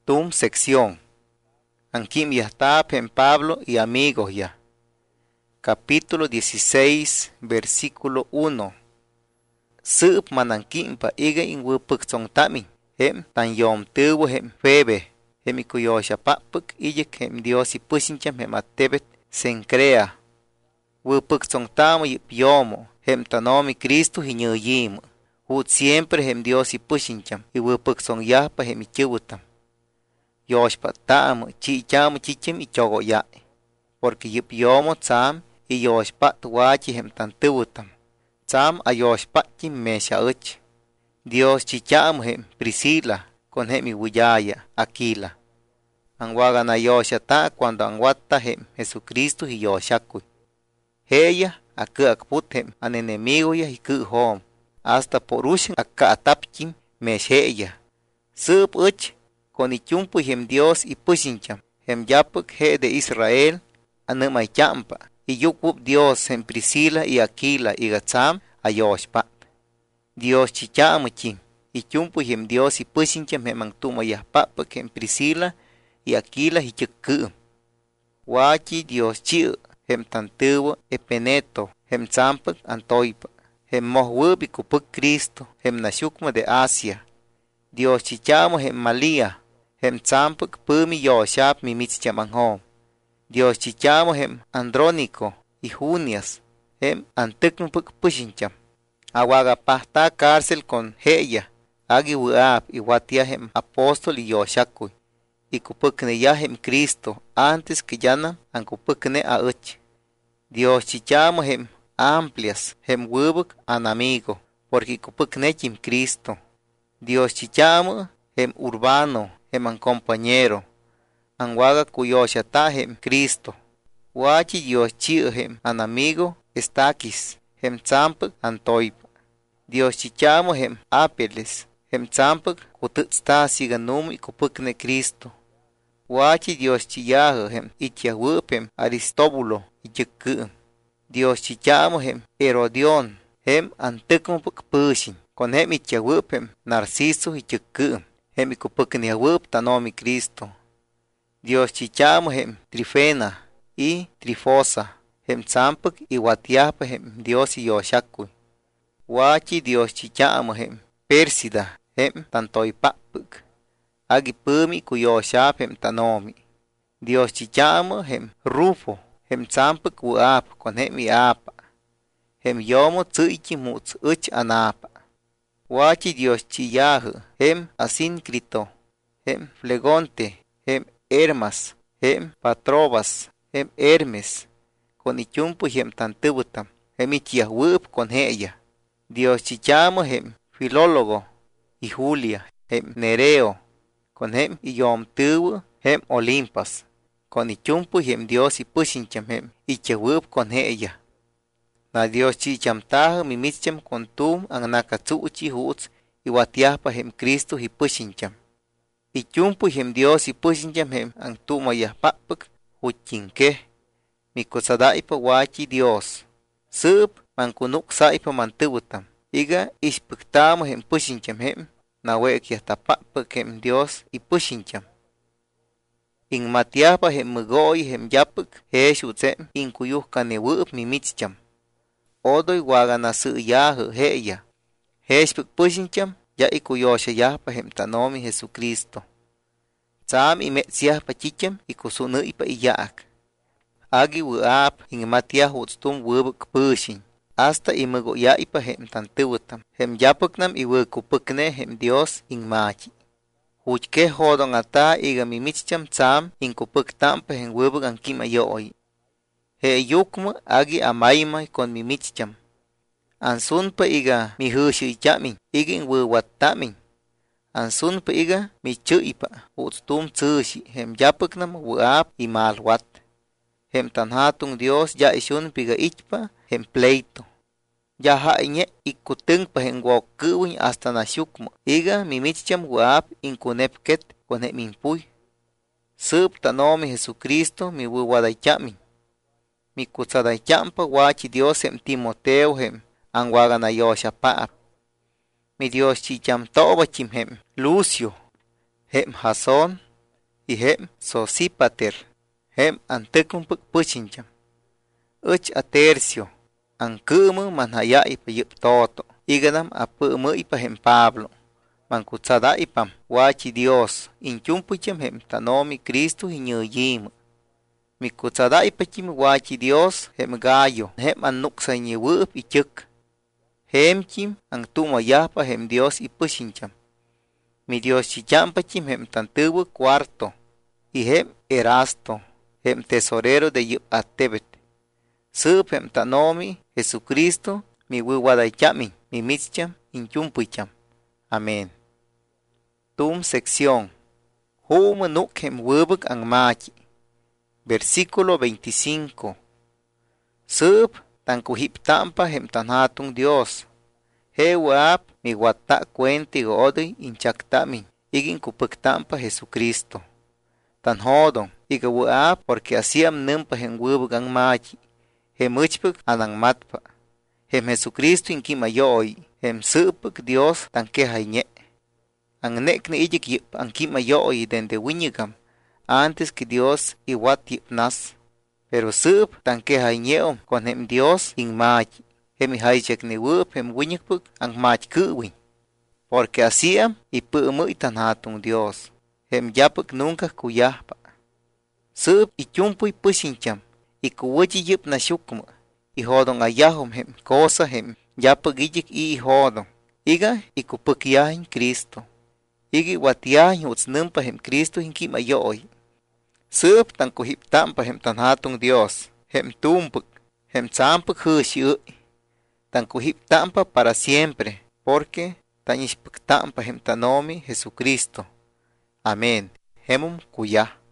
Tum sección. Anquim yahtap en Pablo y amigos ya. Capítulo 16, versículo 1. Sup mananquimpa iga in wupuk tamin. Hem tan yom tuvo hem febe. Hem ikuyosha papuk ijek hem Dios y pusincham hem atebet sen crea. Wupuk tamo yip yomo. Hem tanomi Cristo hinyuyim. Hut siempre hem Dios y pusincham. Y wupuk yahpa hem ikyubutam. Yoshpa tamo chicham chichem y chogo ya. Porque yip yomo tsam y yoshpa tuwachi hem tan tubutam. Tsam a yoshpa chim mesha uch. Dios chicham hem Priscila con hem iwuyaya Aquila. Anwaga na yosha ta cuando anwata hem Jesucristo y yoshakuy. Heya aka akput hem an enemigo ya y ku hom. Hasta por ushin aka atapchim mesh heya. Sup uch con ichumpu hem Dios y pushincham. Hem yapuk he de Israel anamay champa. Y yukup Dios hem Priscila y Aquila y gatzam a yoshpa. Dios chichamuchim. Y chumpu hem Dios y pushincham hem antuma yahpapa hem Priscila y Aquila y chukku. Wachi Dios chiu hem tantuwa epeneto hem tsampak antoipa. Hem mohwubi kupuk Cristo hem nashukma de Asia. Dios chichamu hem Malia. Hem tsampak pumi yoshap mimitzchamanhom. Dios chichamu hem Andrónico y Junias. Hem antukmpuk pushincham. Awaga pahta cárcel con heya. Agi wuab y watia hem apóstol y yoshakuy. Y kupukne ya hem Cristo antes que yana an kupukne a uch. Dios chichamu hem Amplias hem wubuk an amigo. Porque kupukne chim Cristo. Dios chichamu hem Urbano hem an compañero. Anwaga kuyoshata hem Cristo. Wachi Dios chiu hem an amigo Estaquis hem tsampuk antoip. Dios chichamu hem Apeles hem tsampuk kututsta siganum y kupukne Cristo. Wachi Dios chiyahu hem ityawup hem Aristóbulo y chukku. Dios chichamu hem Herodión hem antukumpuk pushin. Con hem ityawup hem Narciso y chukku. Hem ikupukne awup tanomi Cristo. Dios chichamu hem Trifena y Trifosa. Hem tsampuk y watiahpa hem Dios y yoshakuy. Wachi Dios chichamu hem Pérsida hem tantoipapuk. Agi pumi kuyoshap hem tanomi. Dios chichamu hem Rufo hem tsampuk wuap con hem iapa. Hem yomo tsuichi muts uch anapa. Wachi Dios chiyahu hem Asíncrito hem Flegonte hem Hermas hem Patrobas hem Hermes con ichumpu hem tantubutam hem ichiahwup con heya. Dios chichamu hem Filólogo y Julia hem Nereo con hem iyom tuwu hem Olimpas con ichumpu hem Dios y pushincham hem ichiahwup con heya. Na Dios chicham tahu mimitzcham con tum ang nakatsuchi huts y watiahpa hem Cristo y pushincham. Ichumpu hem Dios y pushincham hem ang tumayahpapuk huchinke. Mikusadaipa wachi Dios. Sup mankunuk saipa mantubutam. Iga ispuktamu hem pushincham hem nawek yahtapapuk hem Dios y pushincham. In matiahpa hem mugoy hem yapuk hesh utsem in kuyuh kanewup mimitzcham. Odoy wagana suyahu heya. Heshpuk pushincham ya ikuyosha yahpa hem tanomi Jesucristo. Tsam imetziahpa chicham ikusunu ipa iyaak. Agi wuap in matiah utstum wubuk pushin. Hasta imugo ya ipa hem tantubutam. Hem yapuknam iwukupukne hem Dios in machi. Huchke hodon ata iga mimitzcham tsam in kupuktampa hem wubuk ankima yoy. He yukmu agi amaymay con mimitzcham. Ansunpa iga mihushu ichamin, iga in wuwattamin. Ansunpa iga michu ipa, utstum tsushi, hem yapuknam wuap y malwat. Hem tanhatung Dios ya ishun piga ichpa, hem pleito. Ya hainye ikutungpa hem wokuwin hasta nashukmu. Iga mimitzcham wuap in kunepket con hem impuy. Sup tanomi Jesucristo mi wuwadaychamin. Mi kutsadaychampa wachi Dios hem Timoteo hem anwagana yosha paap. Mi Dios chicham toba chim hem Lucio hem Jasón y hem Sosipater, hem antecumpuk puchincham. Uch a tercio, ancumu manhayaipa yup toto, iganam apumuipa hem Pablo, mancutsadaipam wachi Dios, inchumpucham hem tanomi Cristo iñuyim. Mikutsadaipachim wachi Dios hem Gallo, hem annuksañiwup ichuk. Hemchim ang tumayapa hem Dios ipushincham. Mi Dios chichampachim hem tantuwu cuarto, y hem Erasto, hem tesorero de yup atebet. Sup hem tanomi Jesucristo, mi wiwadaychamin, mi mitzcham, inchumpuicham. Amén. Tum sección. Hum nuk hem wubuk ang machi. Versículo 25. Sup tan kuhiptampa hem tanhatung Dios. He wap mi wata cuenti godoi inchaktamin. Igin kupuktampa Jesucristo. Tan hodon. Iga wap porque asiam numpa hem wubuk ang machi. Hem uchpuk anang matpa. Hem Jesucristo inkimayoi. Hem supuk Dios tan kehayñe. Ang nek ni ijik yip ang kimayoi dende wiñigam. Antes que Dios iwat yipnas. Pero sup tan kehayñeom con hem Dios in machi. Hem ihaychek ni wup hem wiñigpuk ang mach kuwin. Porque asiam ipumuy tan hatong Dios. Hem yapuk nunca kuyahpa. Sup ichumpuy pusincham. Ikuwachi yip na shukma. Ihodong ayahom hem kosa hem yapuk ijik ihodong. Iga ikupukyahin Cristo. Igi watiyahin utsnumpa hem Cristo hinkimayoi. Sup tan kuhiptampa hem tan hatong Dios. Hem tumpuk. Hem tsampuk hushi. Tan kuhiptampa para siempre. Porque tan ispuktampa hem tanomi Jesucristo. Amén. Hemum kuyah.